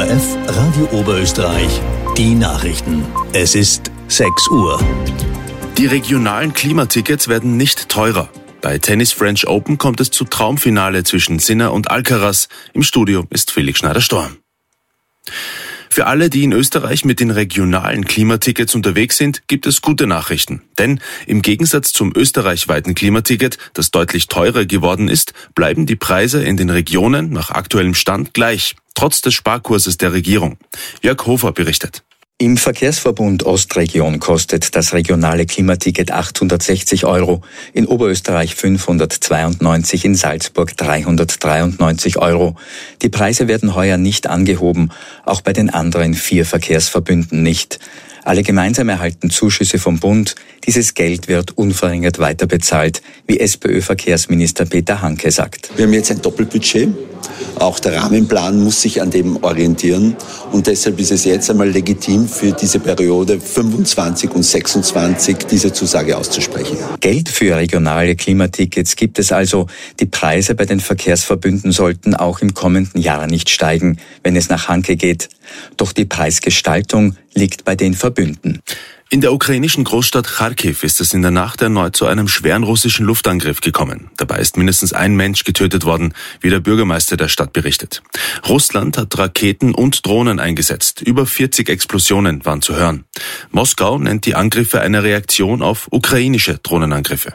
ORF Radio Oberösterreich, die Nachrichten. Es ist 6 Uhr. Die regionalen Klimatickets werden nicht teurer. Bei Tennis French Open kommt es zu Traumfinale zwischen Sinner und Alcaraz. Im Studio ist Felix Schneider-Storm. Für alle, die in Österreich mit den regionalen Klimatickets unterwegs sind, gibt es gute Nachrichten. Denn im Gegensatz zum österreichweiten Klimaticket, das deutlich teurer geworden ist, bleiben die Preise in den Regionen nach aktuellem Stand gleich, trotz des Sparkurses der Regierung. Jörg Hofer berichtet. Im Verkehrsverbund Ostregion kostet das regionale Klimaticket 860 €, in Oberösterreich 592, in Salzburg 393 €. Die Preise werden heuer nicht angehoben, auch bei den anderen 4 Verkehrsverbünden nicht. Alle gemeinsam erhalten Zuschüsse vom Bund. Dieses Geld wird unverringert weiterbezahlt, wie SPÖ-Verkehrsminister Peter Hanke sagt. Wir haben jetzt ein Doppelbudget. Auch der Rahmenplan muss sich an dem orientieren. Und deshalb ist es jetzt einmal legitim, für diese Periode 25 und 26 diese Zusage auszusprechen. Geld für regionale Klimatickets gibt es also. Die Preise bei den Verkehrsverbünden sollten auch im kommenden Jahr nicht steigen, wenn es nach Hanke geht. Doch die Preisgestaltung liegt bei den Verbünden. In der ukrainischen Großstadt Charkiw ist es in der Nacht erneut zu einem schweren russischen Luftangriff gekommen. Dabei ist mindestens ein Mensch getötet worden, wie der Bürgermeister der Stadt berichtet. Russland hat Raketen und Drohnen eingesetzt. Über 40 Explosionen waren zu hören. Moskau nennt die Angriffe eine Reaktion auf ukrainische Drohnenangriffe.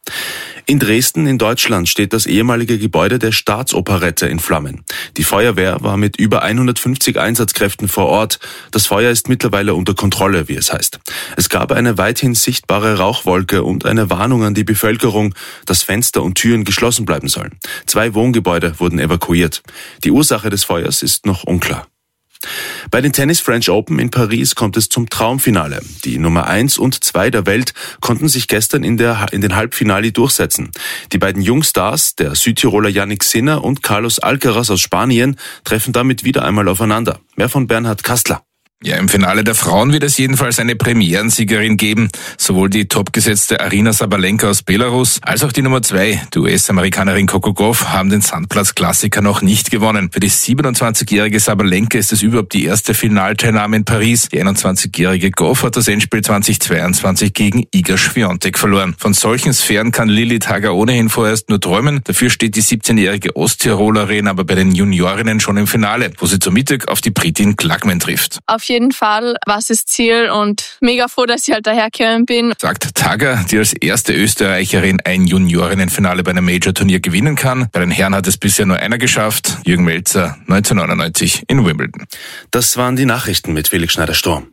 In Dresden in Deutschland steht das ehemalige Gebäude der Staatsoperette in Flammen. Die Feuerwehr war mit über 150 Einsatzkräften vor Ort. Das Feuer ist mittlerweile unter Kontrolle, wie es heißt. Es gab eine weithin sichtbare Rauchwolke und eine Warnung an die Bevölkerung, dass Fenster und Türen geschlossen bleiben sollen. 2 Wohngebäude wurden evakuiert. Die Ursache des Feuers ist noch unklar. Bei den Tennis French Open in Paris kommt es zum Traumfinale. Die Nummer 1 und 2 der Welt konnten sich gestern in den Halbfinale durchsetzen. Die beiden Jungstars, der Südtiroler Jannik Sinner und Carlos Alcaraz aus Spanien, treffen damit wieder einmal aufeinander. Mehr von Bernhard Kastler. Ja, im Finale der Frauen wird es jedenfalls eine Premierensiegerin geben. Sowohl die topgesetzte Aryna Sabalenka aus Belarus als auch die Nummer 2, die US-Amerikanerin Coco Gauff, haben den Sandplatz-Klassiker noch nicht gewonnen. Für die 27-jährige Sabalenka ist es überhaupt die erste Finalteilnahme in Paris. Die 21-jährige Gauff hat das Endspiel 2022 gegen Iga Swiatek verloren. Von solchen Sphären kann Lilly Tager ohnehin vorerst nur träumen. Dafür steht die 17-jährige Osttirolerin aber bei den Juniorinnen schon im Finale, wo sie zum Mittag auf die Britin Klagman trifft. Auf jeden Fall war es das Ziel und mega froh, dass ich halt dahergekommen bin. Sagt Tager, die als erste Österreicherin ein Juniorinnenfinale bei einem Major-Turnier gewinnen kann. Bei den Herren hat es bisher nur einer geschafft, Jürgen Melzer 1999 in Wimbledon. Das waren die Nachrichten mit Felix Schneider-Storm.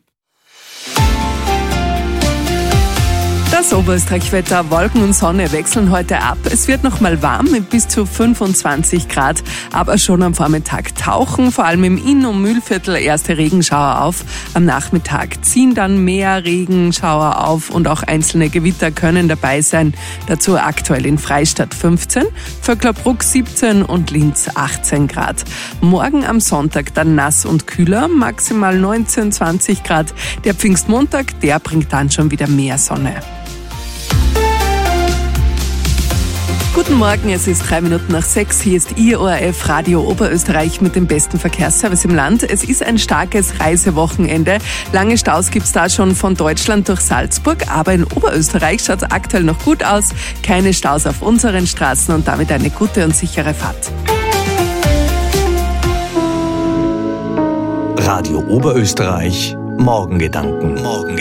Das Oberösterreich-Wetter, Wolken und Sonne wechseln heute ab. Es wird noch mal warm mit bis zu 25 Grad, aber schon am Vormittag tauchen, vor allem im Inn- und Mühlviertel, erste Regenschauer auf. Am Nachmittag ziehen dann mehr Regenschauer auf und auch einzelne Gewitter können dabei sein. Dazu aktuell in Freistadt 15, Vöcklerbruck 17 und Linz 18 Grad. Morgen am Sonntag dann nass und kühler, maximal 19, 20 Grad. Der Pfingstmontag, der bringt dann schon wieder mehr Sonne. Guten Morgen, es ist 3 Minuten nach 6. Hier ist Ihr ORF Radio Oberösterreich mit dem besten Verkehrsservice im Land. Es ist ein starkes Reisewochenende. Lange Staus gibt's da schon von Deutschland durch Salzburg, aber in Oberösterreich schaut's aktuell noch gut aus. Keine Staus auf unseren Straßen und damit eine gute und sichere Fahrt. Radio Oberösterreich, Morgengedanken.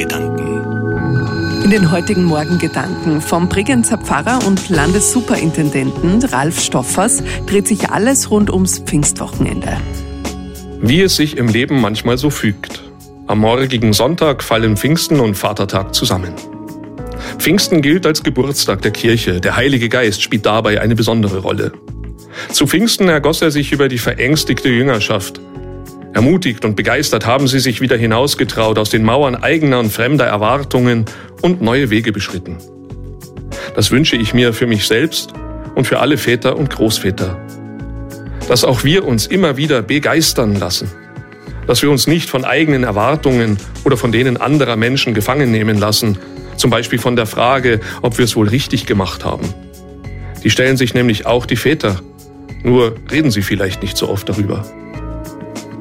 In den heutigen Morgengedanken vom Bregenzer Pfarrer und Landessuperintendenten Ralf Stoffers dreht sich alles rund ums Pfingstwochenende. Wie es sich im Leben manchmal so fügt. Am morgigen Sonntag fallen Pfingsten und Vatertag zusammen. Pfingsten gilt als Geburtstag der Kirche. Der Heilige Geist spielt dabei eine besondere Rolle. Zu Pfingsten ergoss er sich über die verängstigte Jüngerschaft. Ermutigt und begeistert haben sie sich wieder hinausgetraut aus den Mauern eigener und fremder Erwartungen und neue Wege beschritten. Das wünsche ich mir für mich selbst und für alle Väter und Großväter. Dass auch wir uns immer wieder begeistern lassen. Dass wir uns nicht von eigenen Erwartungen oder von denen anderer Menschen gefangen nehmen lassen. Zum Beispiel von der Frage, ob wir es wohl richtig gemacht haben. Die stellen sich nämlich auch die Väter. Nur reden sie vielleicht nicht so oft darüber.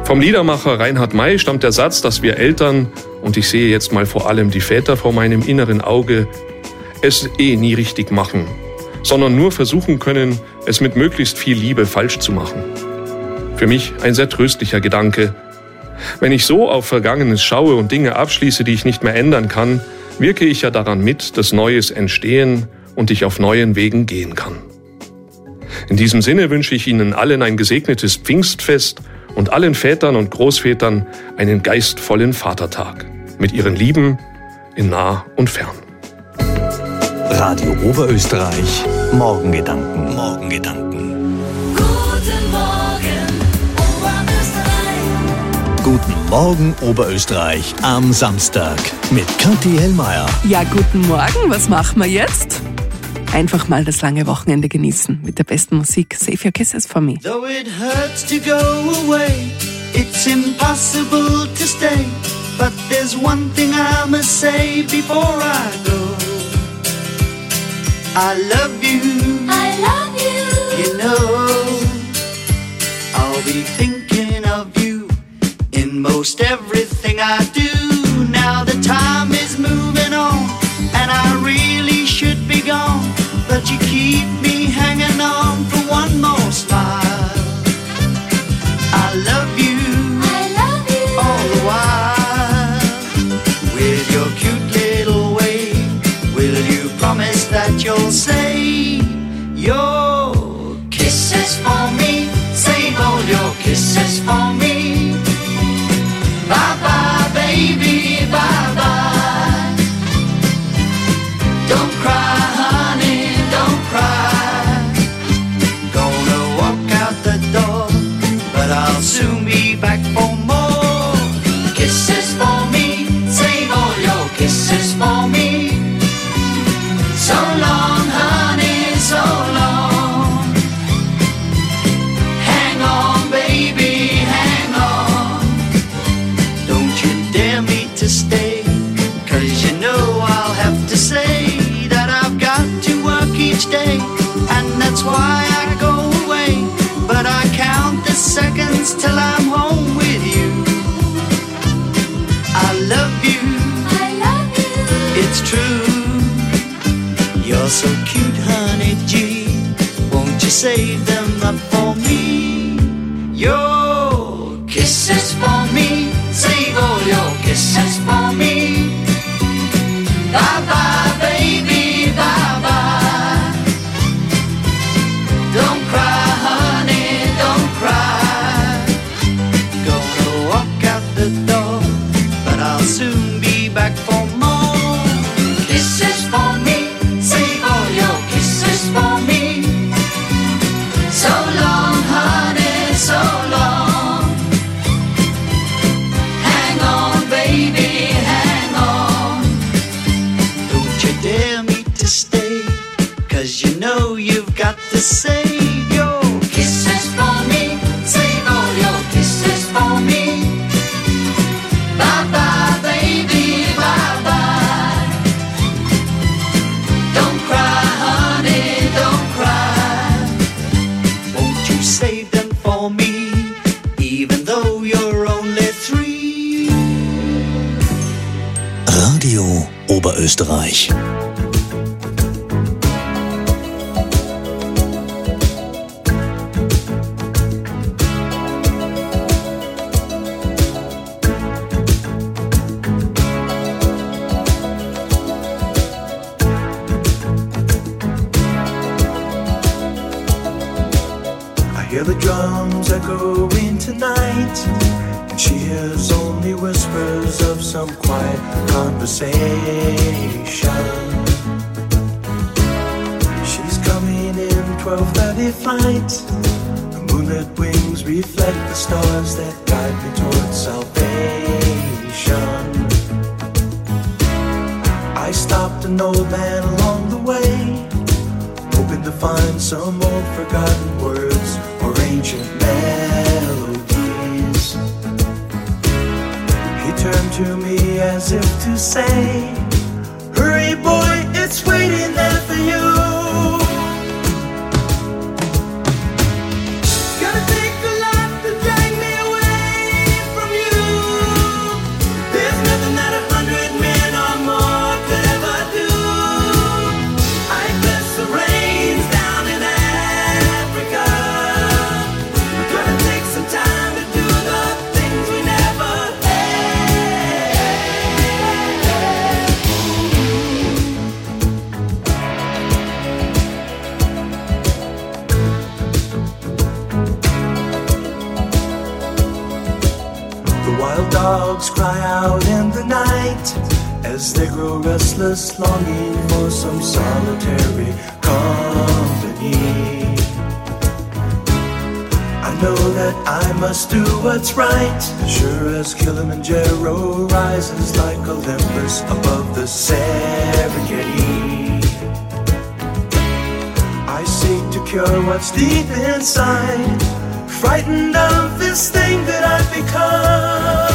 Vom Liedermacher Reinhard May stammt der Satz, dass wir Eltern, und ich sehe jetzt mal vor allem die Väter vor meinem inneren Auge, es nie richtig machen, sondern nur versuchen können, es mit möglichst viel Liebe falsch zu machen. Für mich ein sehr tröstlicher Gedanke. Wenn ich so auf Vergangenes schaue und Dinge abschließe, die ich nicht mehr ändern kann, wirke ich ja daran mit, dass Neues entstehen und ich auf neuen Wegen gehen kann. In diesem Sinne wünsche ich Ihnen allen ein gesegnetes Pfingstfest und allen Vätern und Großvätern einen geistvollen Vatertag. Mit ihren Lieben in nah und fern. Radio Oberösterreich, Morgengedanken. Morgengedanken. Guten Morgen, Oberösterreich. Guten Morgen, Oberösterreich am Samstag mit Kathi Hellmeier. Ja, guten Morgen, was machen wir jetzt? Einfach mal das lange Wochenende genießen mit der besten Musik. Save your kisses for me. Though it hurts to go away, it's impossible to stay. But there's one thing I must say before I go. I love you. I love you. You know, I'll be thinking of you in most everything I do. Now the time is moving on, and I really should be gone. But you keep me hanging on for one more smile. I love you. I love you. All the while. With your cute little way, will you promise that you'll say your kisses for me? Save all your kisses for me. Bye bye, baby, bye bye. Don't cry, honey, don't cry. Gonna walk out the door, but I'll soon be back for more. Kisses for me, save all your kisses for me. So long, honey, so long. Hang on, baby, hang on. Don't you dare me to stay, 'cause you know I'll have to say that I've got to work each day, and that's why I go away. But I count the seconds till I'm home with you. I love you, I love you. it's true. You're so cute, honey G. Won't you save them up for me? Your kisses for me. Save all your kisses for me. Bye bye, baby, bye bye. Don't cry, honey, don't cry. Gonna walk out the door, but I'll soon be back for more. Kisses for me, save all your kisses for me. So long, honey, so long. Hang on, baby, hang on. Don't you dare me to stay, 'cause you know you've got to save your kisses for me. Save all your kisses for me. Bye bye, baby, bye bye. Don't cry, honey, don't cry. Won't you save them for me, even though you're only 3? Radio Oberösterreich. I hear the drums echoing tonight, and she hears only whispers of some quiet conversation. She's coming in 12:30 flight. The moonlit wings reflect the stars that guide me towards salvation. I stopped an old man along the way, hoping to find some old forgotten words or ancient melodies. He turned to me as if to say, hurry boy, it's waiting there for you. Gonna take a lot to drag me away. dogs cry out in the night as they grow restless, longing for some solitary company. I know that I must do what's right, sure as Kilimanjaro rises like Olympus above the Serengeti. I seek to cure what's deep inside, frightened of this thing that I've become.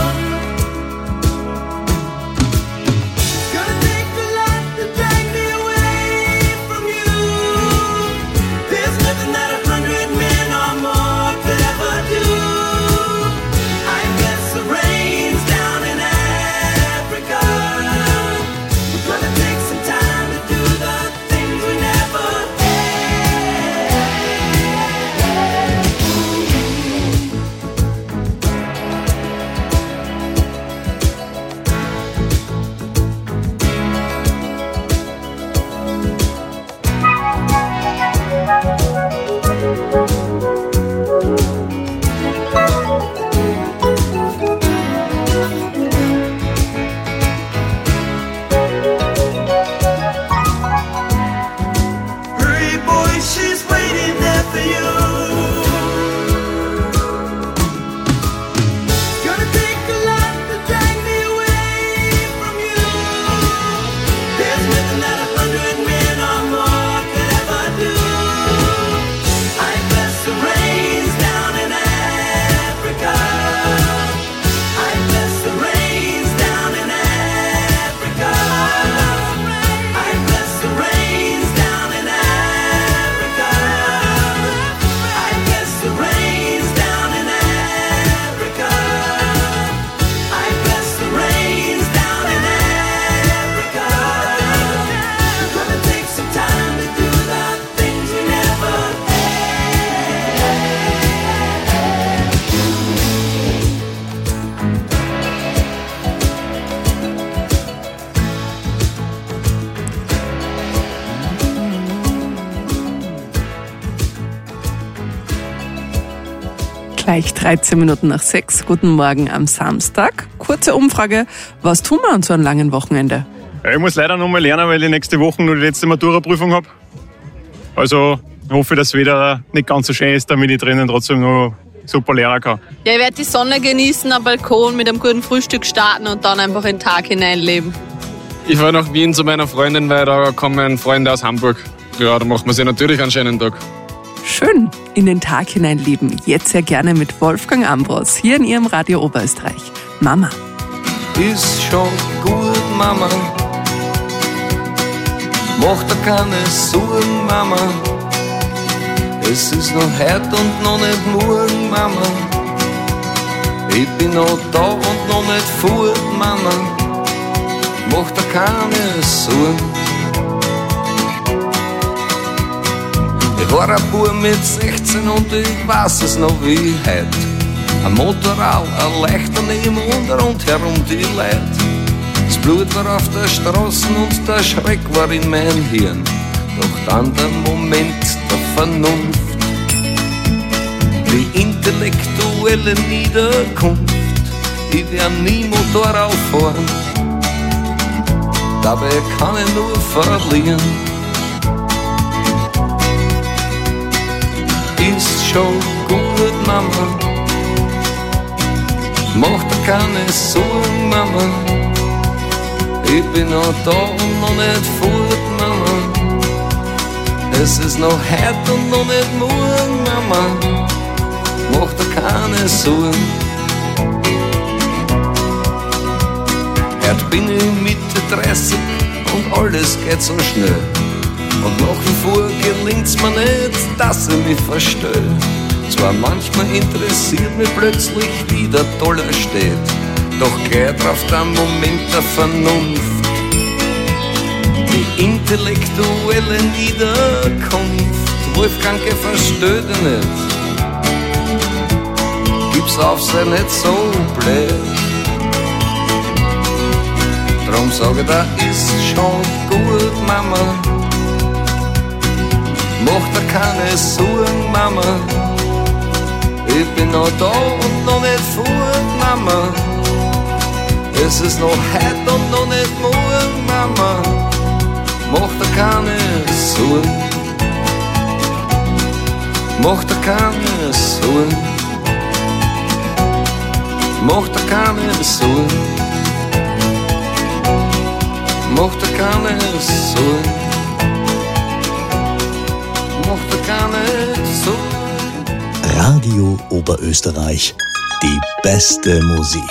Gleich 13 Minuten nach 6. Guten Morgen am Samstag. Kurze Umfrage. Was tun wir an so einem langen Wochenende? Ja, ich muss leider noch mal lernen, weil ich nächste Woche nur die letzte Matura-Prüfung habe. Also hoffe ich, dass es wieder nicht ganz so schön ist, damit ich drinnen trotzdem noch super lernen kann. Ja, ich werde die Sonne genießen, am Balkon mit einem guten Frühstück starten und dann einfach in den Tag hineinleben. Ich fahre nach Wien zu meiner Freundin, weil da kommen Freunde aus Hamburg. Ja, da macht man sich natürlich einen schönen Tag. Schön in den Tag hineinleben. Jetzt sehr gerne mit Wolfgang Ambros hier in Ihrem Radio Oberösterreich. Mama. Ist schon gut, Mama. Mach dir keine Sorgen, Mama. Es ist noch heute und noch nicht morgen, Mama. Ich bin noch da und noch nicht fort, Mama. Mach dir keine Sorgen. Ich war ein Bub mit 16 und ich weiß es noch wie heute. Ein Motorrad, ein leichter neben und rundherum die Leute. Das Blut war auf der Straße und der Schreck war in meinem Hirn. Doch dann der Moment der Vernunft, die intellektuelle Niederkunft. Ich werde nie Motorrad fahren, dabei kann ich nur verlieren. Ist schon gut, Mama. Mach dir keine Sorgen, Mama. Ich bin noch da und noch nicht fort, Mama. Es ist noch heute und noch nicht morgen, Mama. Mach dir keine Sorgen. Heute bin ich Mitte 30 und alles geht so schnell. Und nach wie vor gelingt's mir nicht, dass ich mich verstell. Zwar manchmal interessiert mich plötzlich, wie der Dollar steht, doch gleich drauf der Moment der Vernunft, die intellektuelle Niederkunft. Wolfgang, versteh dich nicht, gib's auf, sei nicht so blöd. Drum sag ich, da ist schon gut, Mama. Mach dir keine Sorgen, Mama. Ich bin noch da und noch nicht fort, Mama. Es ist noch heute und noch nicht morgen, Mama, mach dir keine Sorgen. Mach dir keine Sorgen. Mach dir keine Sorgen. Mach dir keine Sorgen. Mach dir keine Sorgen. Radio Oberösterreich. Die beste Musik.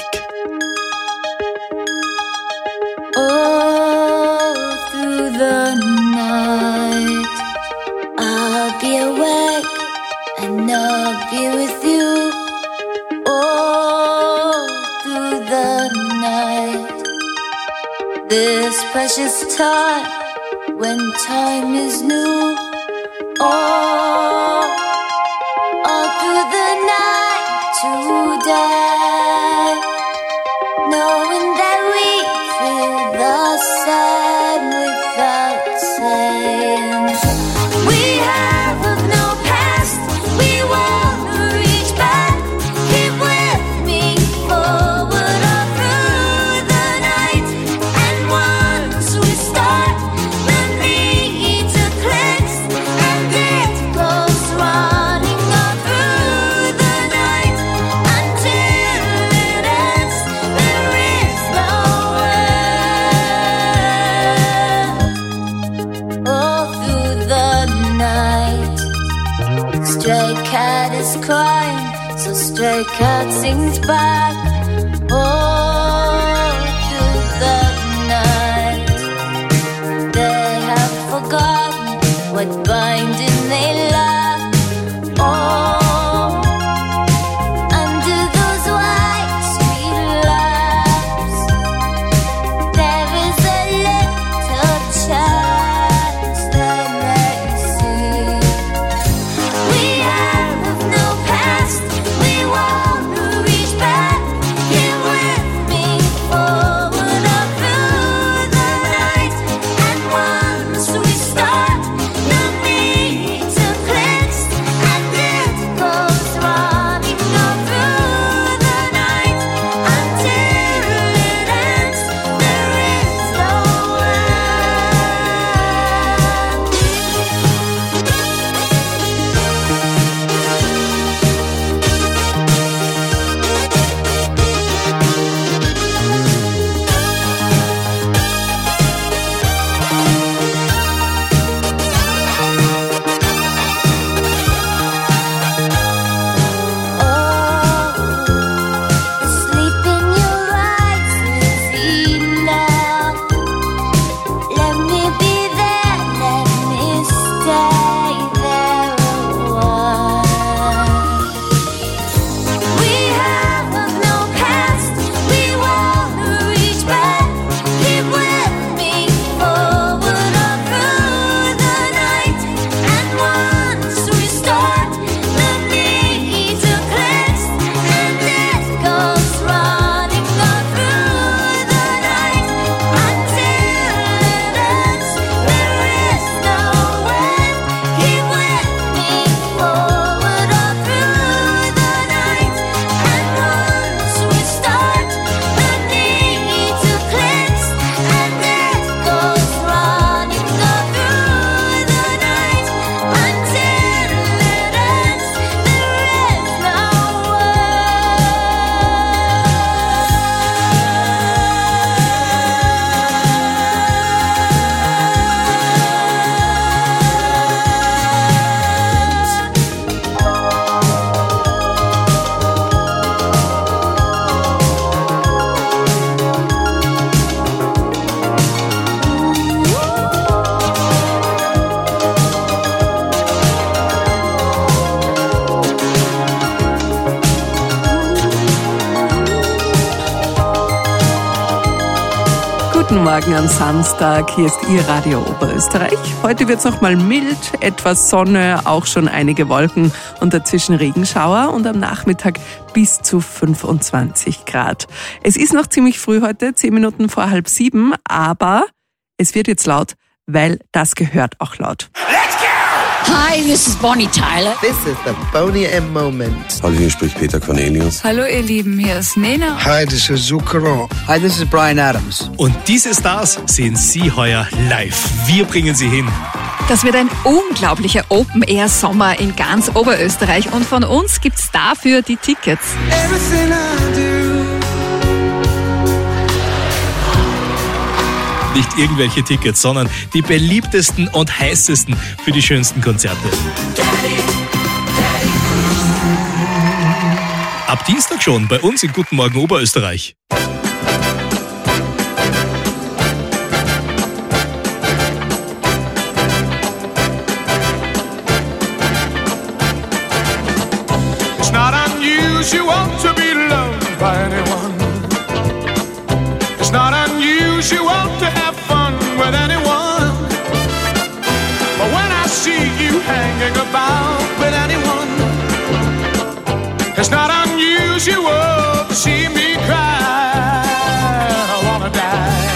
All through the night I'll be awake and I'll be with you. All through the night, this precious time when time is new. All through the night today, knowing that we feel the same without saying. We have of no past, we wanna reach back. Keep with me forward all through the night. And once we start, the need to cleanse, and it goes running all through the night until it ends. There is no end. All through the night, stray cat is crying, so stray cat sings back. All through the night, they have forgotten what binding they lack. Oh, under those white street lamps, there is a little chance they may see. We have of no past, we wanna reach back. Here with me forward all through the night. And once we start, no need to cleanse, and it goes running all through the night until it ends. There is no sleep in your eyes is enough. Let me be there, let me stay there a while. We have of no past, we wanna reach back. Keep with me forward all through the night. And once we start, the need to cleanse, and it goes running all through the night until it ends. There is no end. Keep with me forward all through the night. And once we start, the need to cleanse, and it goes running all through the night until it ends. There is no Guten Morgen am Samstag, hier ist Ihr Radio Oberösterreich. Heute wird es nochmal mild, etwas Sonne, auch schon einige Wolken und dazwischen Regenschauer und am Nachmittag bis zu 25 Grad. Es ist noch ziemlich früh heute, 10 Minuten vor 6:30, aber es wird jetzt laut, weil das gehört auch laut. Let's go! Hi, this is Bonnie Tyler. This is the Boney M Moment. Hallo, hier spricht Peter Cornelius. Hallo ihr Lieben, hier ist Nena. Hi, this is Zucchero. Hi, this is Brian Adams. Und diese Stars sehen Sie heuer live. Wir bringen sie hin. Das wird ein unglaublicher Open-Air-Sommer in ganz Oberösterreich und von uns gibt's dafür die Tickets. Everything I do. Nicht irgendwelche Tickets, sondern die beliebtesten und heißesten für die schönsten Konzerte. Ab Dienstag schon bei uns in Guten Morgen Oberösterreich. It's not unusual to be loved by anyone. It's not unusual to have fun with anyone. But when I see you hanging about with anyone, it's not unusual to see me cry. I wanna die.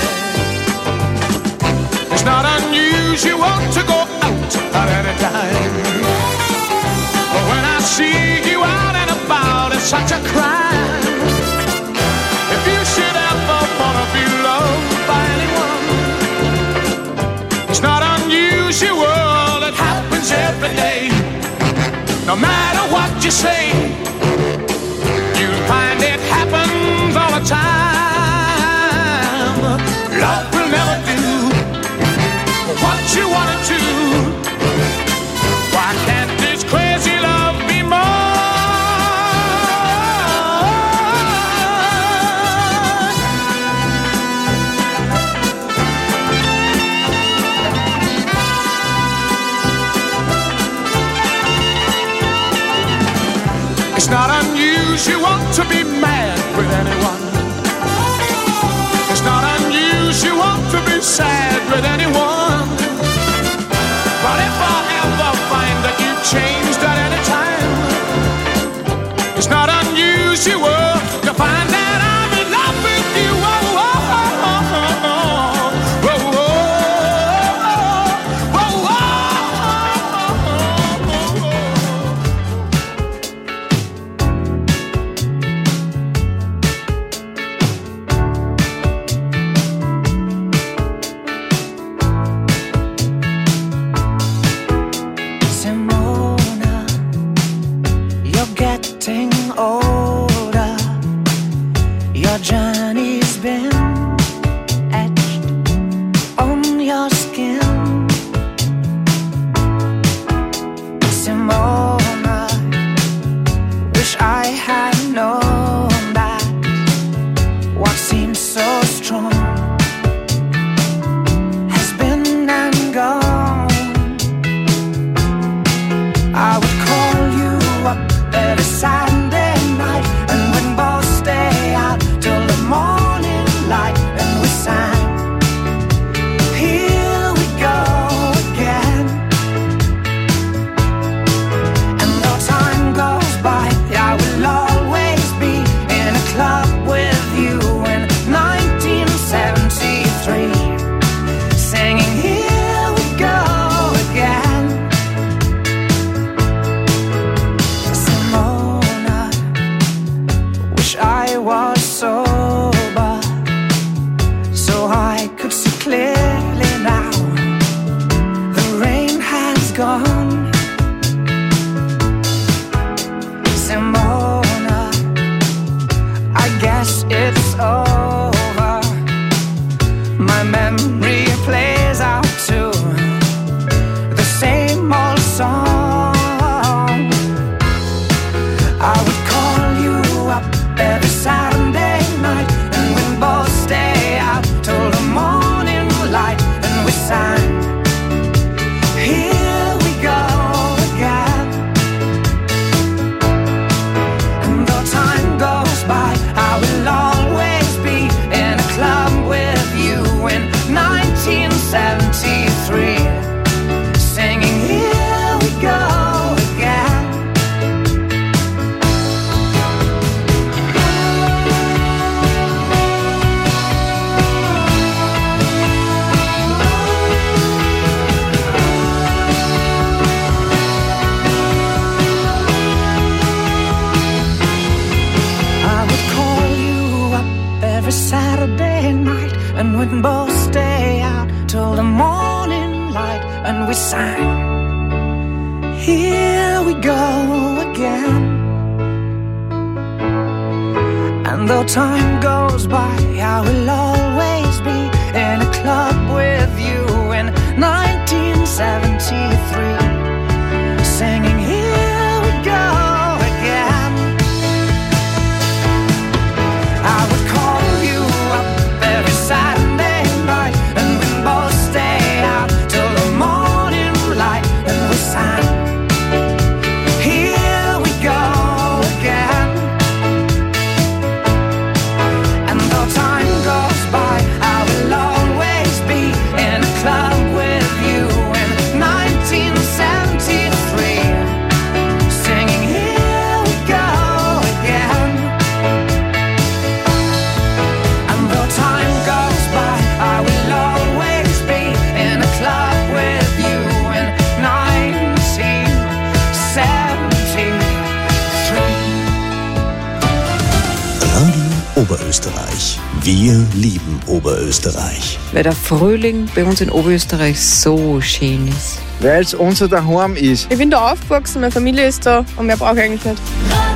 It's not unusual to go out at any time. But when I see you out and about, it's such a crime. If you should ever wanna be loved by anyone, it's not unusual, it happens every day. No matter what you say, you'll find it happens all the time. Love will never do what you wanna do. Why can't this crazy love be more? It's not unusual to be mad with anyone. It's not unusual to be sad with anyone. But if I ever find that you've changed at any time, it's not unusual to find that I'm in love with you. Oh, oh, oh, oh, oh. Whoa, whoa, whoa, whoa, Simona, you're getting older. Your journey's been etched on your skin. Simona, wish I had known that what seemed so strong has been and gone. I would call you up every Sunday night, and we'd both stay out till the morning light, and we sang, here we go again. And though time goes by, I will always be in a club with you in 1973, singing, here we go again. Simona, wish I was sober so I could see clearly now. The rain has gone. Simona, I guess it's over. My memory plays out to the same old song. I would call you up every Saturday night, and we'd both stay out till the morning light, and we sang, here we go again. And though time goes by, I will always be in a club with you in 1973, singing, here we go again. and we'd both stay out till the morning light, and we sang, here we go again. And though time goes by, I will always be in a club with you in 1973, singing here we go again. I would call you up every Saturday night, and we'd both stay out till the morning light, and we sang, here we go again. And though time goes by, I will always be in a club with you in 1973, singing here we go again. And though time goes by, I will always be in a club with you in 1973. Radio Oberösterreich. Wir lieben Oberösterreich. Weil der Frühling bei uns in Oberösterreich so schön ist. Weil es unser Daheim ist. Ich bin da aufgewachsen, meine Familie ist da und mehr brauche ich eigentlich nicht.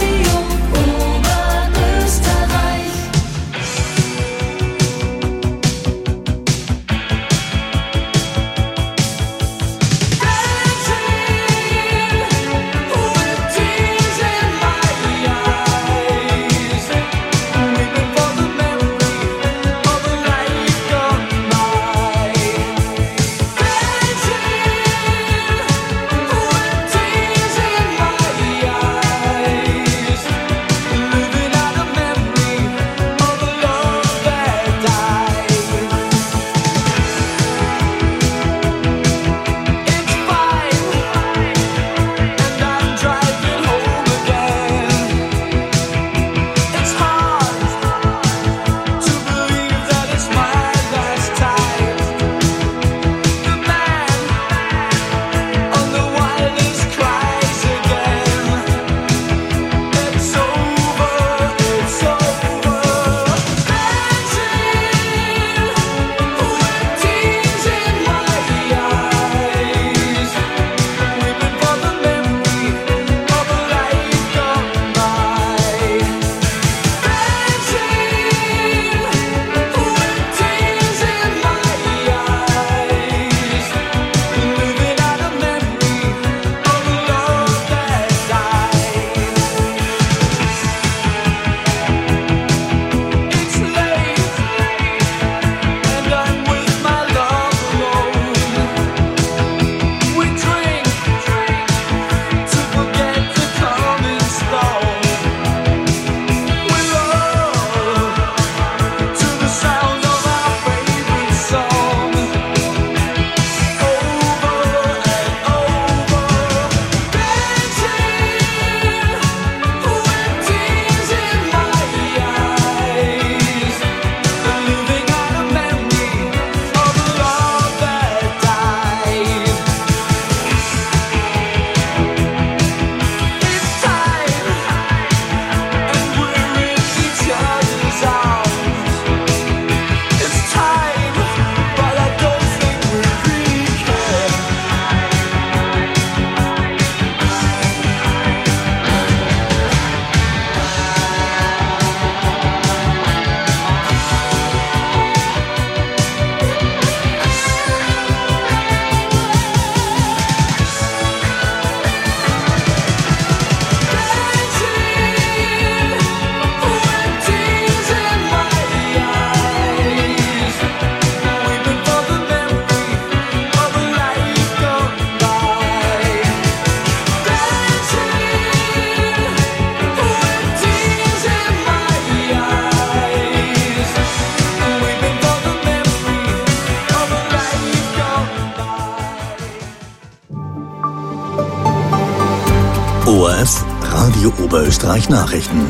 ORF Radio Oberösterreich Nachrichten.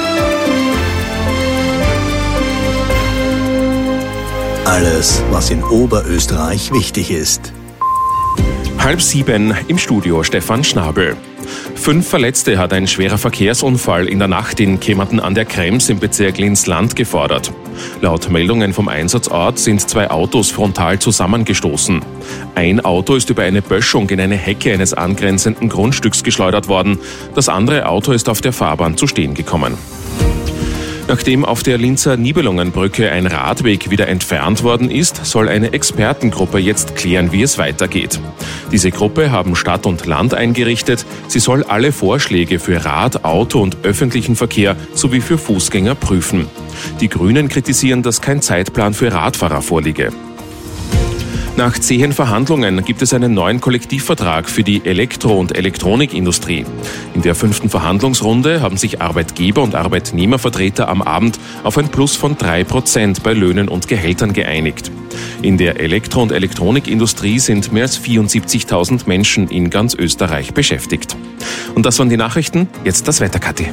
Alles, was in Oberösterreich wichtig ist. 6:30 im Studio Stefan Schnabel. 5 Verletzte hat ein schwerer Verkehrsunfall in der Nacht in Kempten an der Krems im Bezirk Linz-Land gefordert. Laut Meldungen vom Einsatzort sind 2 Autos frontal zusammengestoßen. Ein Auto ist über eine Böschung in eine Hecke eines angrenzenden Grundstücks geschleudert worden. Das andere Auto ist auf der Fahrbahn zu stehen gekommen. Nachdem auf der Linzer Nibelungenbrücke ein Radweg wieder entfernt worden ist, soll eine Expertengruppe jetzt klären, wie es weitergeht. Diese Gruppe haben Stadt und Land eingerichtet. Sie soll alle Vorschläge für Rad-, Auto- und öffentlichen Verkehr sowie für Fußgänger prüfen. Die Grünen kritisieren, dass kein Zeitplan für Radfahrer vorliege. Nach zähen Verhandlungen gibt es einen neuen Kollektivvertrag für die Elektro- und Elektronikindustrie. In der 5. Verhandlungsrunde haben sich Arbeitgeber- und Arbeitnehmervertreter am Abend auf ein Plus von 3% bei Löhnen und Gehältern geeinigt. In der Elektro- und Elektronikindustrie sind mehr als 74.000 Menschen in ganz Österreich beschäftigt. Und das waren die Nachrichten. Jetzt das Wetter, Kathi.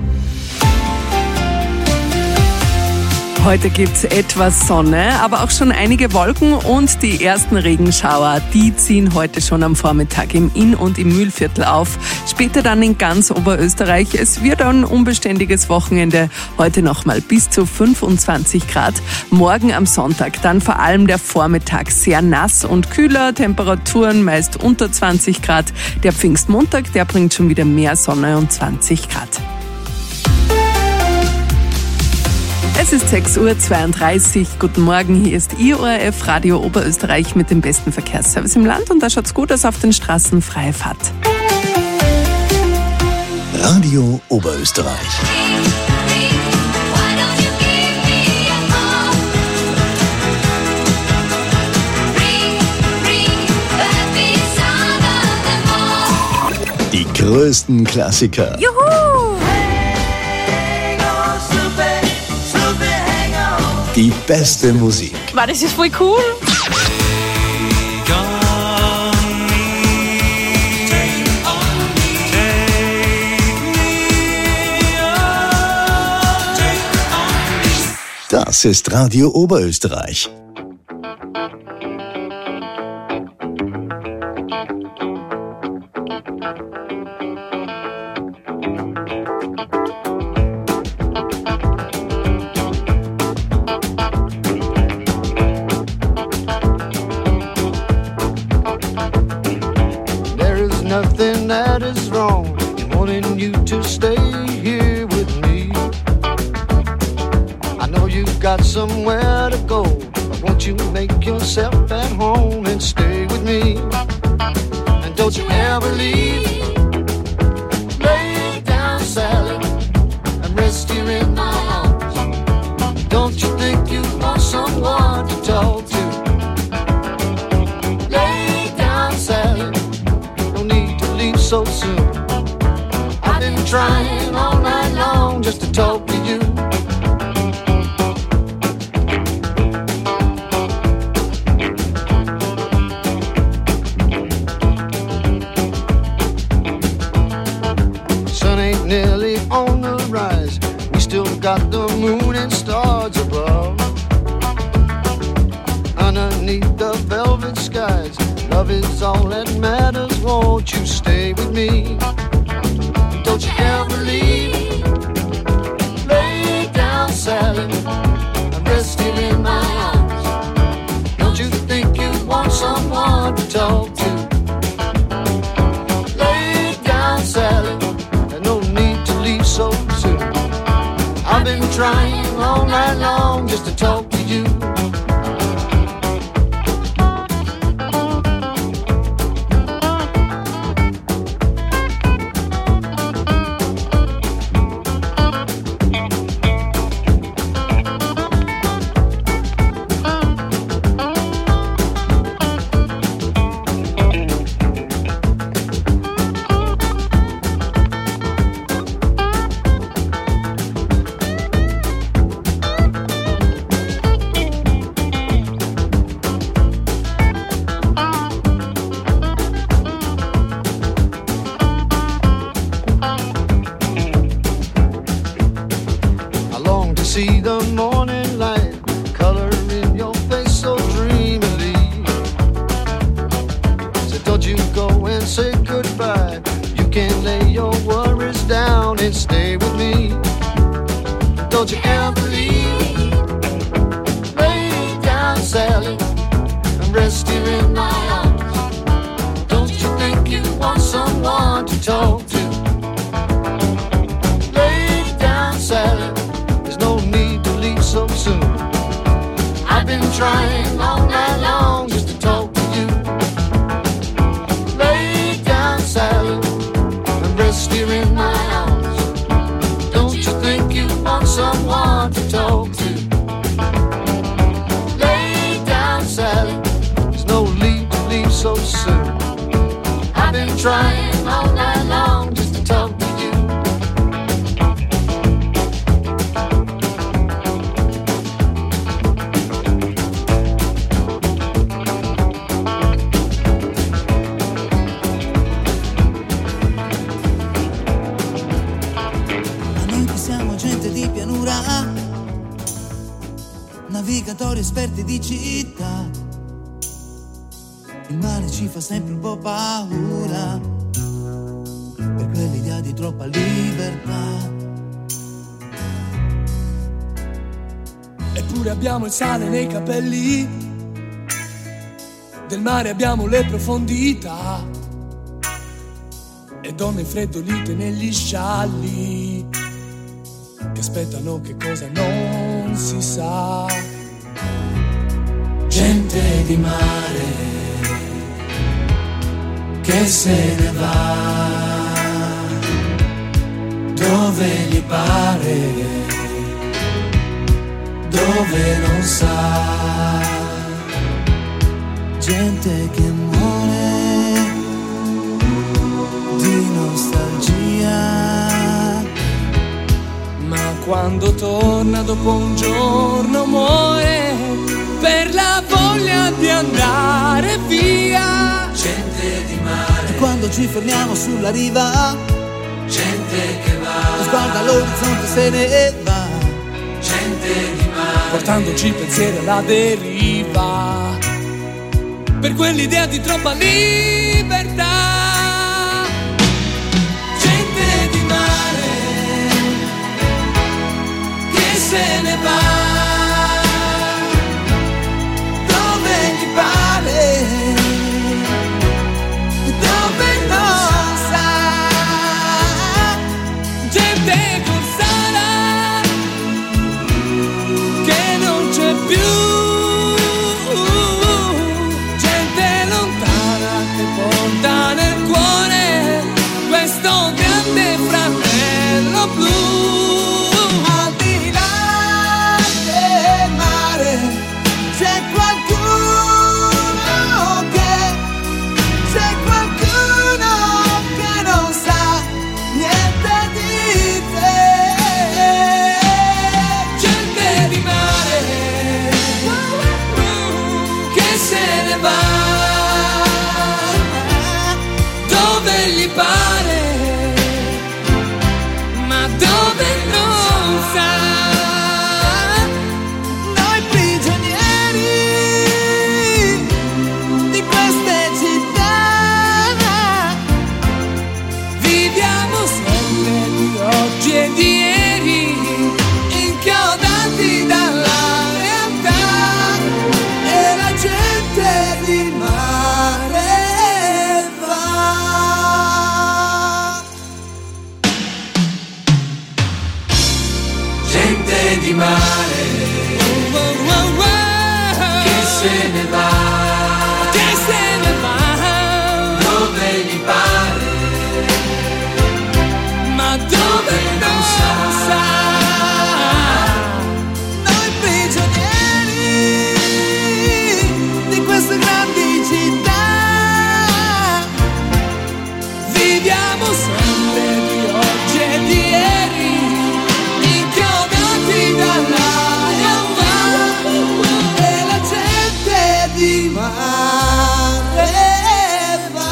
Heute gibt's etwas Sonne, aber auch schon einige Wolken und die ersten Regenschauer, die ziehen heute schon am Vormittag im Inn- und im Mühlviertel auf. Später dann in ganz Oberösterreich. Es wird ein unbeständiges Wochenende. Heute nochmal bis zu 25 Grad. Morgen am Sonntag dann vor allem der Vormittag sehr nass und kühler. Temperaturen meist unter 20 Grad. Der Pfingstmontag, der bringt schon wieder mehr Sonne und 20 Grad. Es ist 6:32 Uhr. Guten Morgen, hier ist Ihr ORF Radio Oberösterreich mit dem besten Verkehrsservice im Land und da schaut's gut aus auf den Straßen, freie Fahrt. Radio Oberösterreich. Die größten Klassiker. Juhu! Die beste Musik. Wow, das ist voll cool. Das ist Radio Oberösterreich. Nothing that is wrong in wanting you to stay here with me. I know you've got somewhere to go, but won't you make yourself at home and stay with me? And don't you ever leave. Lay down, Sally, and rest here in my arms. Don't you think you want someone to talk to? Lay down, Sally, so soon. I've been trying all night long just to talk to you. Sun ain't nearly on the rise. We still got the moon and stars above. Underneath the velvet skies, love is all that matters. Won't you stay with me? Don't you ever leave. Lay down, Sally, and rest here in my arms. Don't you think you want someone to talk to? Lay down, Sally, and no need to leave so soon. I've been trying all night long just to talk to you. See the morning light, color in your face so dreamily. So don't you go and say goodbye. You can't let then stay with me. Don't you ever leave. Lay down, Sally, and rest here in my arms. Don't you think you want someone to talk to? Lay down, Sally, there's no need to leave so soon. I've been trying all night long just to talk to you. Lay down, Sally, and rest here in my arms. Don't you think you want someone to talk to? Lay down, Sally, there's no need to leave so soon. I've been trying all night long just to talk to you. Navigatori esperti di città, il mare ci fa sempre un po' paura per quell'idea di troppa libertà. Eppure abbiamo il sale nei capelli, del mare abbiamo le profondità e donne freddolite negli scialli che aspettano che cosa non si sa. Gente di mare che se ne va dove gli pare, dove non sa. Gente che muore di nostalgia, ma quando torna dopo un giorno muore per la voglia di andare via. Gente di mare, e quando ci fermiamo sulla riva, gente che va, sguarda l'orizzonte se ne va. Gente di mare, portandoci pensieri alla deriva per quell'idea di troppa libertà. Gente di mare che se ne va dove gli pare, dove non sa. Gente con sala che non c'è più, gente lontana che porta nel cuore questo grande fratello blu. Al di là del mare c'è qualcuno che non sa niente di te. Gente di mare che se ne va dove gli pare, ma dove non sa. Noi prigionieri di queste città viviamo sempre di oggi e di ieri, inchiodati dalla realtà, e la gente di mare va. gente di mare che se ne va, dove gli pare, ma dove non sa. Noi prigionieri di queste grandi città viviamo sempre di oggi e di ieri, inchiodati dalla realtà, e la gente di mare va.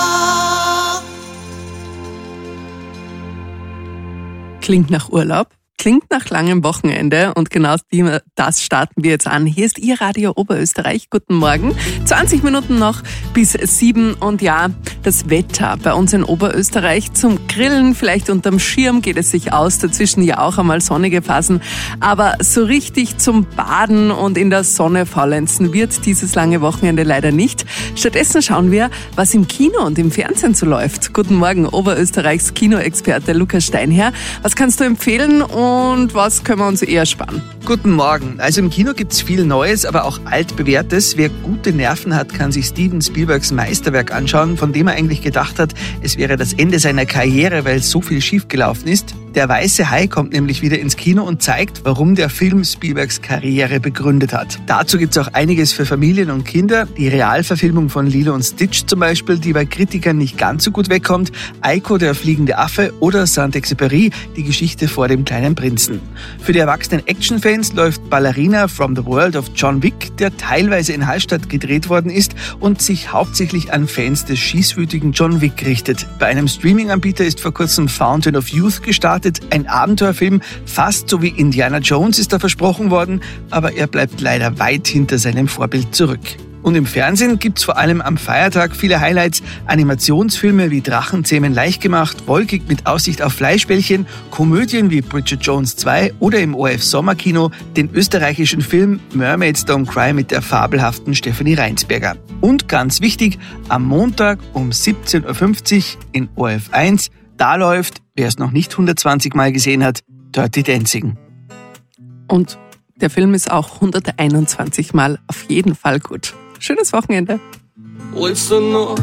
Klingt nach Urlaub. Klingt nach langem Wochenende und genau das starten wir jetzt an. Hier ist Ihr Radio Oberösterreich. Guten Morgen. 20 Minuten noch bis 7 und ja, das Wetter bei uns in Oberösterreich zum Grillen, vielleicht unterm Schirm geht es sich aus, dazwischen ja auch einmal sonnige Phasen, aber so richtig zum Baden und in der Sonne faulenzen wird dieses lange Wochenende leider nicht. Stattdessen schauen wir, was im Kino und im Fernsehen so läuft. Guten Morgen, Oberösterreichs Kinoexperte Lukas Steinherr. Was kannst du empfehlen und was können wir uns eher sparen? Guten Morgen. Also im Kino gibt's viel Neues, aber auch altbewährtes. Wer gute Nerven hat, kann sich Steven Spielbergs Meisterwerk anschauen, von dem er eigentlich gedacht hat, es wäre das Ende seiner Karriere, weil so viel schiefgelaufen ist. Der Weiße Hai kommt nämlich wieder ins Kino und zeigt, warum der Film Spielbergs Karriere begründet hat. Dazu gibt's auch einiges für Familien und Kinder. Die Realverfilmung von Lilo und Stitch zum Beispiel, die bei Kritikern nicht ganz so gut wegkommt. Eiko, der fliegende Affe oder Saint-Exupéry, die Geschichte vor dem kleinen Prinzen. Für die erwachsenen Actionfans läuft Ballerina from the World of John Wick, der teilweise in Hallstatt gedreht worden ist und sich hauptsächlich an Fans des schießwütigen John Wick richtet. Bei einem Streaming-Anbieter ist vor kurzem Fountain of Youth gestartet. Ein Abenteuerfilm, fast so wie Indiana Jones ist da versprochen worden, aber er bleibt leider weit hinter seinem Vorbild zurück. Und im Fernsehen gibt's vor allem am Feiertag viele Highlights, Animationsfilme wie Drachenzähmen leicht gemacht, wolkig mit Aussicht auf Fleischbällchen, Komödien wie Bridget Jones 2 oder im ORF Sommerkino den österreichischen Film Mermaids Don't Cry mit der fabelhaften Stefanie Reinsberger. Und ganz wichtig, am Montag um 17.50 Uhr in ORF 1, da läuft, wer es noch nicht 120 Mal gesehen hat, Dirty Dancing. Und der Film ist auch 121 Mal auf jeden Fall gut. Schönes Wochenende. Letzte Nacht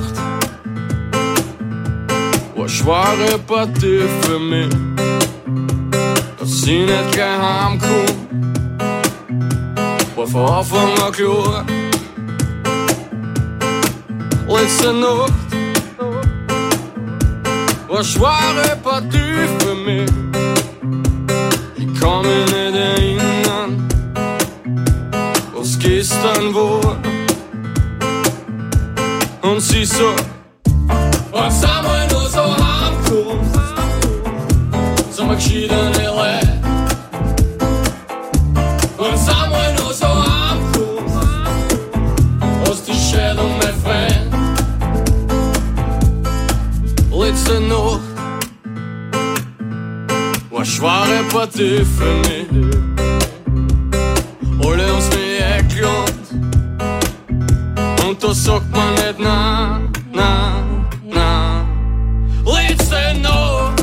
war eine schwere Partie für mich, dass ich nicht gleich heimkomme, war von Anfang an klar. Letzte Nacht war eine schwere Partie für mich, ich kann mich nicht erinnern, was gestern war. Und sie so, was einmal nur so heimkommst, sind wir geschiedene Leute. Was einmal nur so heimkommst, hast die Scheidung, mein Freund. Letzte Nacht war eine schwere Partie für mich. Alle haben's mich eingeladen und da sagt man nicht nein, nein, nein. Letzte Nacht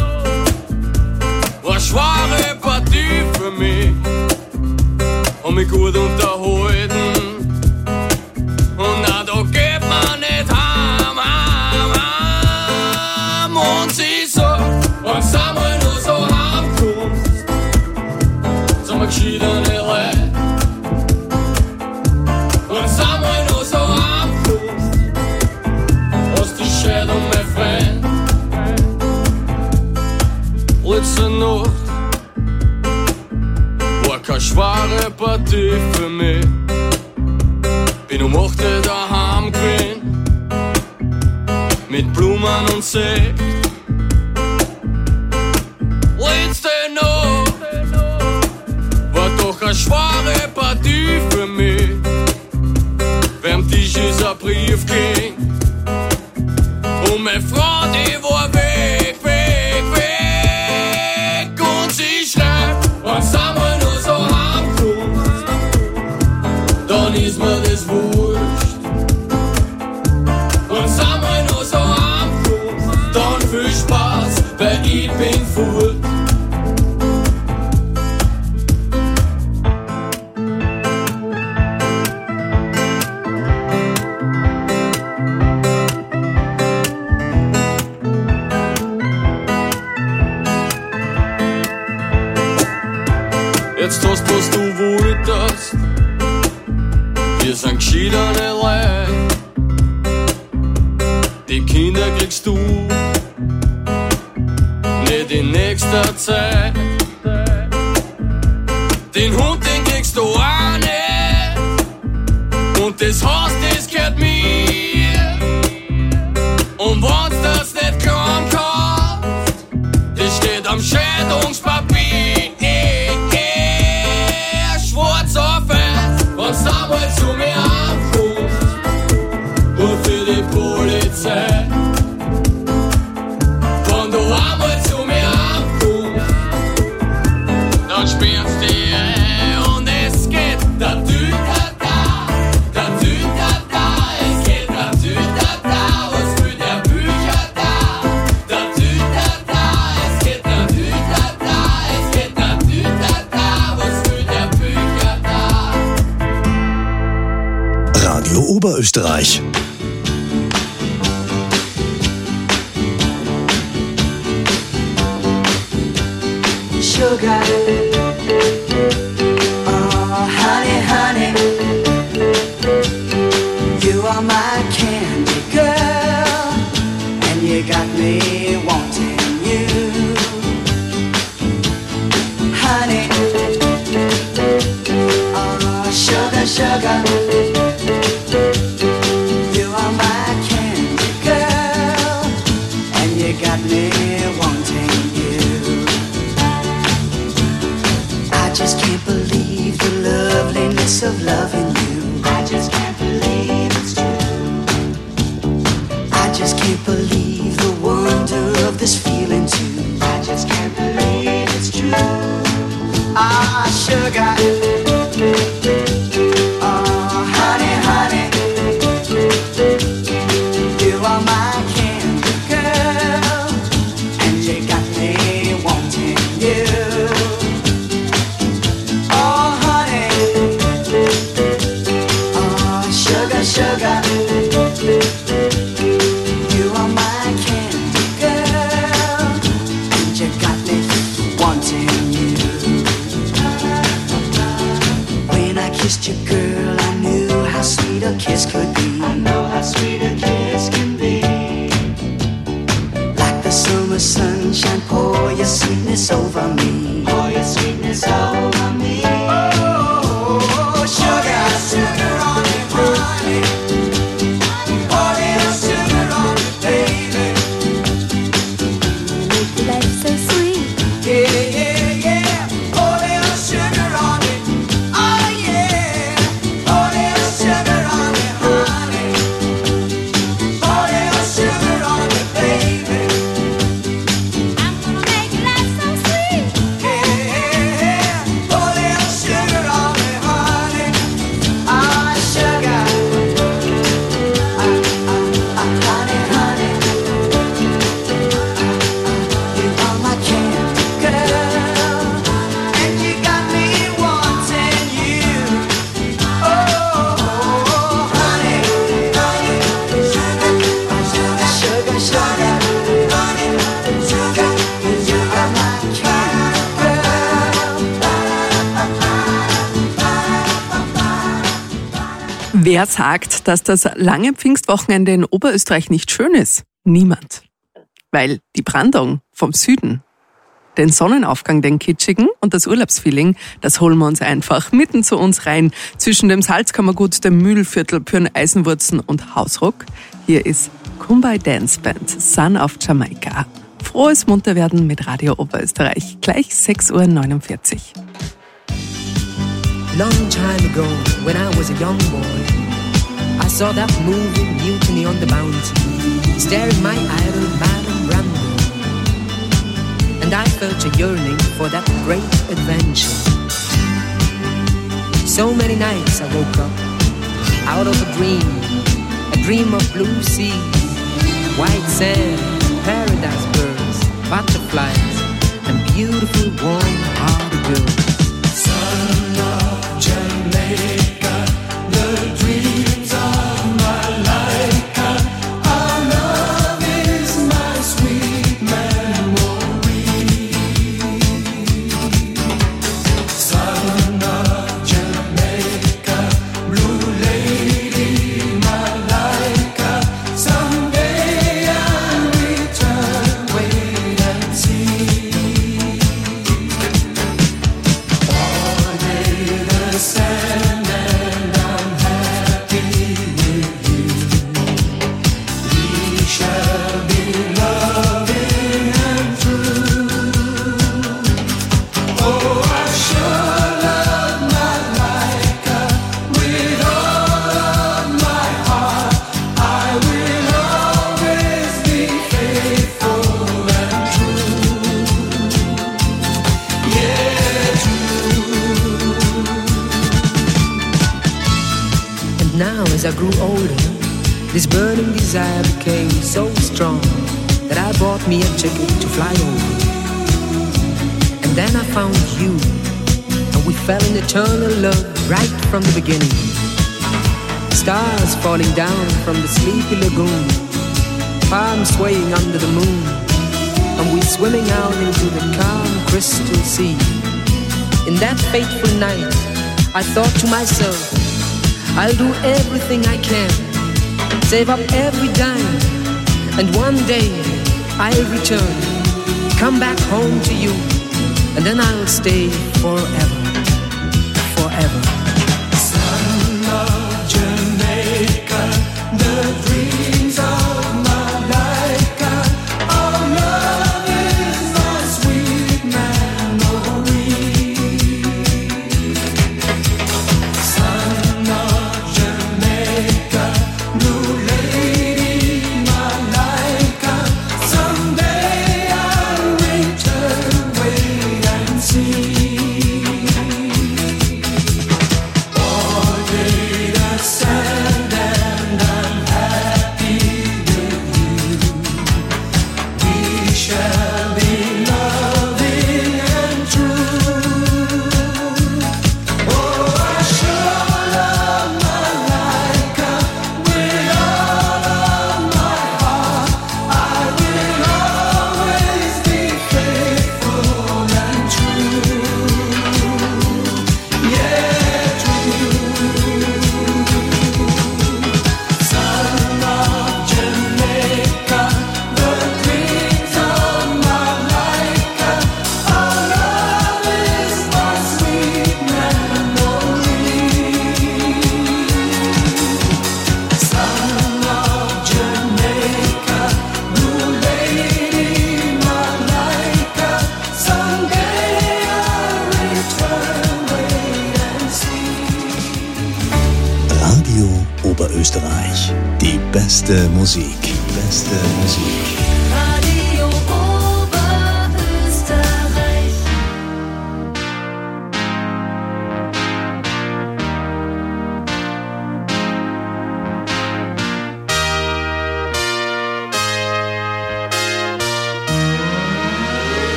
war eine schwere Partie für mich, hab mich gut unterhalten und na, da geht man nicht heim, heim, heim. Und sie sagt, was einmal nur so heimkommst, sind wir geschiedene Leute. Was einmal nur so heimkommst, hast die Scheidung, mein Freund. Letzte Nacht war keine schwere Partie für mich, bin um 8 Uhr daheim gewesen, mit Blumen und Sekt. Letzte Nacht war doch eine schwere Partie für mich, beim Tisch ist ein Brief gelegen und meine Frau, die war weg, weg, weg. Und sie schreibt, was einmal nur so heimkommst, dann ist mir das wurscht. Was einmal nur so heimkommst, dann viel Spaß, weil ich bin fort. Jetzt hast, was du wolltest, wir sind geschiedene Leute. Die Kinder kriegst du nicht in nächster Zeit. Den Hund, den kriegst du auch nicht. Und das Haus, das gehört mir. Und wenn's das nicht kaum kauft, das steht am Scheidungspapier. Oberösterreich. Sugar, oh honey, honey, you are my candy girl, and you got me wanting you, honey, oh sugar, sugar, you are my candy girl, and you got me wanting you. I just can't believe the loveliness of loving you. I just can't believe it's true. I just can't believe the wonder of this feeling too. I just can't believe it's true. Ah, sugar. Oh, honey, honey. You are my candy girl, and you got me wanting you. Sugar, you are my candy girl, and you got me wanting you. When I kissed you, girl, I knew how sweet a kiss could be. I know how sweet a kiss can be. Like the summer sunshine, pour your sweetness over me. Pour your sweetness over me. Oh, sugar, sugar on me, honey. Wer sagt, dass das lange Pfingstwochenende in Oberösterreich nicht schön ist? Niemand. Weil die Brandung vom Süden, den Sonnenaufgang, den kitschigen und das Urlaubsfeeling, das holen wir uns einfach mitten zu uns rein, zwischen dem Salzkammergut, dem Mühlviertel, Pürn-Eisenwurzen und Hausruck. Hier ist Kumbay Dance Band, Son of Jamaica. Frohes Munterwerden mit Radio Oberösterreich. Gleich 6:49 Uhr. Long time ago, when I was a young boy, I saw that movie Mutiny on the Bounty, staring my idol Marlon Brando, and I felt a yearning for that great adventure. So many nights I woke up out of a dream of blue sea, white sand, paradise birds, butterflies, and beautiful warm-hearted girls. Son of Jamaica, the dreams of my life, our love is my sweet memory. Son of Jamaica, blue lady, my like, someday I'll return, wait and see. All day the sand and I'm happy with you. We shall be loving and true. Oh, I sure love my Laika with all of my heart. I will always be faithful and true. Yeah, And now as I grew older, this burning desire became so strong that I bought me a ticket to fly over. And then I found you, and we fell in eternal love right from the beginning. stars falling down from the sleepy lagoon, palms swaying under the moon, and we swimming out into the calm crystal sea. In that fateful night, I thought to myself, I'll do everything I can, save up every dime, and one day I'll return, come back home to you, and then I'll stay forever, forever. Son of Jamaica, the dreams of Malaika, our love is a sweet memory. Son of Jamaica, blue lady Malaika, someday I'll return, wait and see. Oberösterreich. Die beste Musik. Beste Musik. Radio Oberösterreich.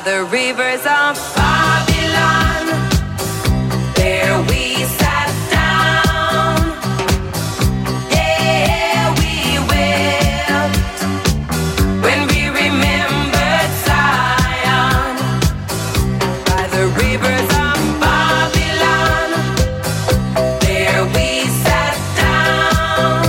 the rivers of Babylon, there we sat down. Yeah, we wept when we remembered Zion. By the rivers of Babylon, there we sat down.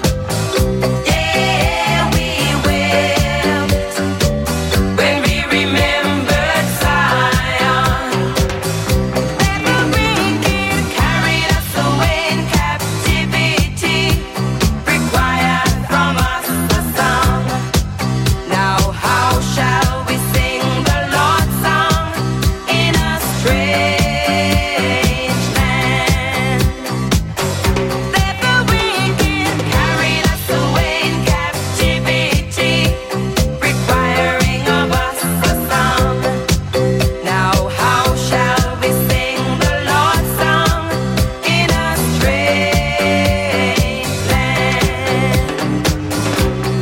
Yeah, we wept when we remembered Zion. Let the wicked carried us away in captivity, required from us a song. Now how shall we sing the Lord's song in a strange land? Let the wicked carried us away in captivity, requiring of us a song. Now how shall we sing the Lord's song in a strange land?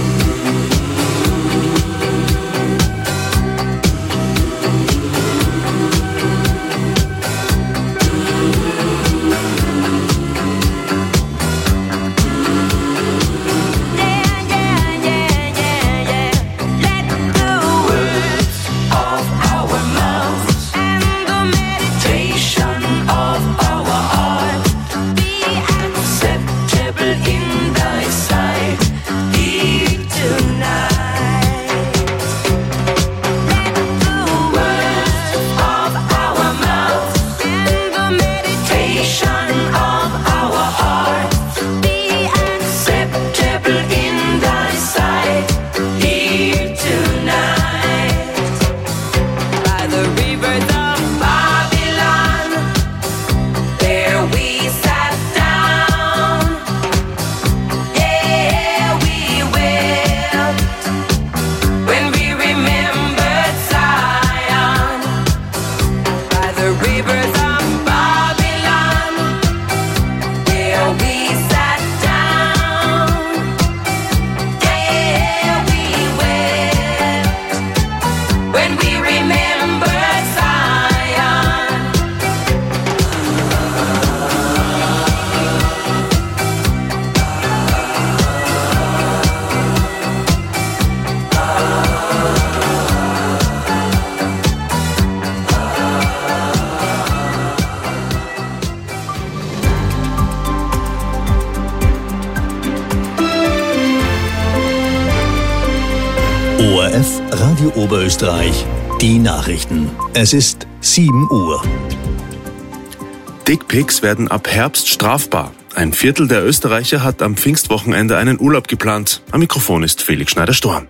Of our mouths and the meditation of our heart be acceptable in thy sight, Eve tonight. Let the words of our mouths and the meditation of our heart be acceptable in thy sight, Eve tonight. By the rivers of Babylon, there we sat down. Yeah, we wept when we remembered Zion. By the rivers of Babylon, there we sat down. Yeah, we wept when we remembered Zion. ORF Radio Oberösterreich, die Nachrichten. Es ist 7 Uhr. Dickpics werden ab Herbst strafbar. Ein Viertel der Österreicher hat am Pfingstwochenende einen Urlaub geplant. Am Mikrofon ist Felix Schneider-Storm.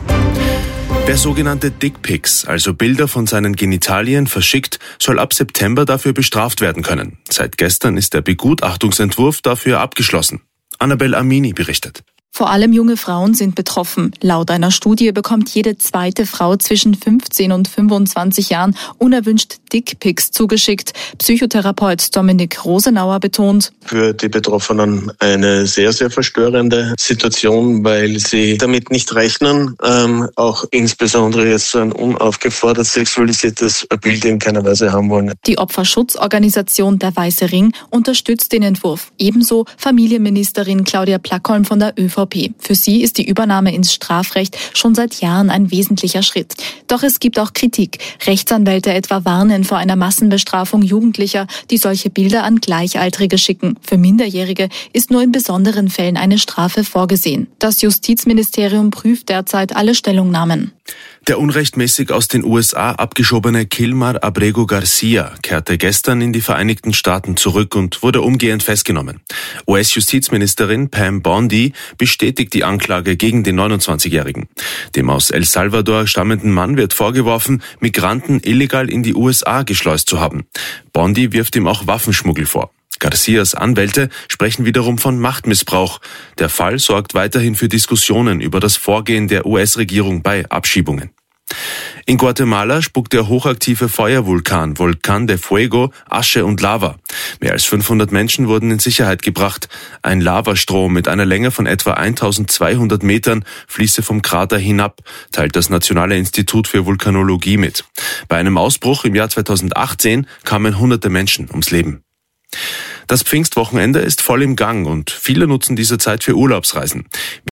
Wer sogenannte Dickpics, also Bilder von seinen Genitalien, verschickt, soll ab September dafür bestraft werden können. Seit gestern ist der Begutachtungsentwurf dafür abgeschlossen. Annabelle Amini berichtet. Vor allem junge Frauen sind betroffen. Laut einer Studie bekommt jede zweite Frau zwischen 15 und 25 Jahren unerwünscht Dickpics zugeschickt. Psychotherapeut Dominik Rosenauer betont: Für die Betroffenen eine sehr, sehr verstörende Situation, weil sie damit nicht rechnen, auch insbesondere jetzt so ein unaufgefordert sexualisiertes Bild in keiner Weise haben wollen. Die Opferschutzorganisation Der Weiße Ring unterstützt den Entwurf. Ebenso Familienministerin Claudia Plackholm von der ÖVP. Für sie ist die Übernahme ins Strafrecht schon seit Jahren ein wesentlicher Schritt. Doch es gibt auch Kritik. Rechtsanwälte etwa warnen vor einer Massenbestrafung Jugendlicher, die solche Bilder an Gleichaltrige schicken. Für Minderjährige ist nur in besonderen Fällen eine Strafe vorgesehen. Das Justizministerium prüft derzeit alle Stellungnahmen. Der unrechtmäßig aus den USA abgeschobene Kilmar Abrego Garcia kehrte gestern in die Vereinigten Staaten zurück und wurde umgehend festgenommen. US-Justizministerin Pam Bondi bestätigt die Anklage gegen den 29-Jährigen. Dem aus El Salvador stammenden Mann wird vorgeworfen, Migranten illegal in die USA geschleust zu haben. Bondi wirft ihm auch Waffenschmuggel vor. Garcias Anwälte sprechen wiederum von Machtmissbrauch. Der Fall sorgt weiterhin für Diskussionen über das Vorgehen der US-Regierung bei Abschiebungen. In Guatemala spuckt der hochaktive Feuervulkan Volcán de Fuego Asche und Lava. Mehr als 500 Menschen wurden in Sicherheit gebracht. Ein Lavastrom mit einer Länge von etwa 1200 Metern fließe vom Krater hinab, teilt das Nationale Institut für Vulkanologie mit. Bei einem Ausbruch im Jahr 2018 kamen hunderte Menschen ums Leben. Das Pfingstwochenende ist voll im Gang und viele nutzen diese Zeit für Urlaubsreisen.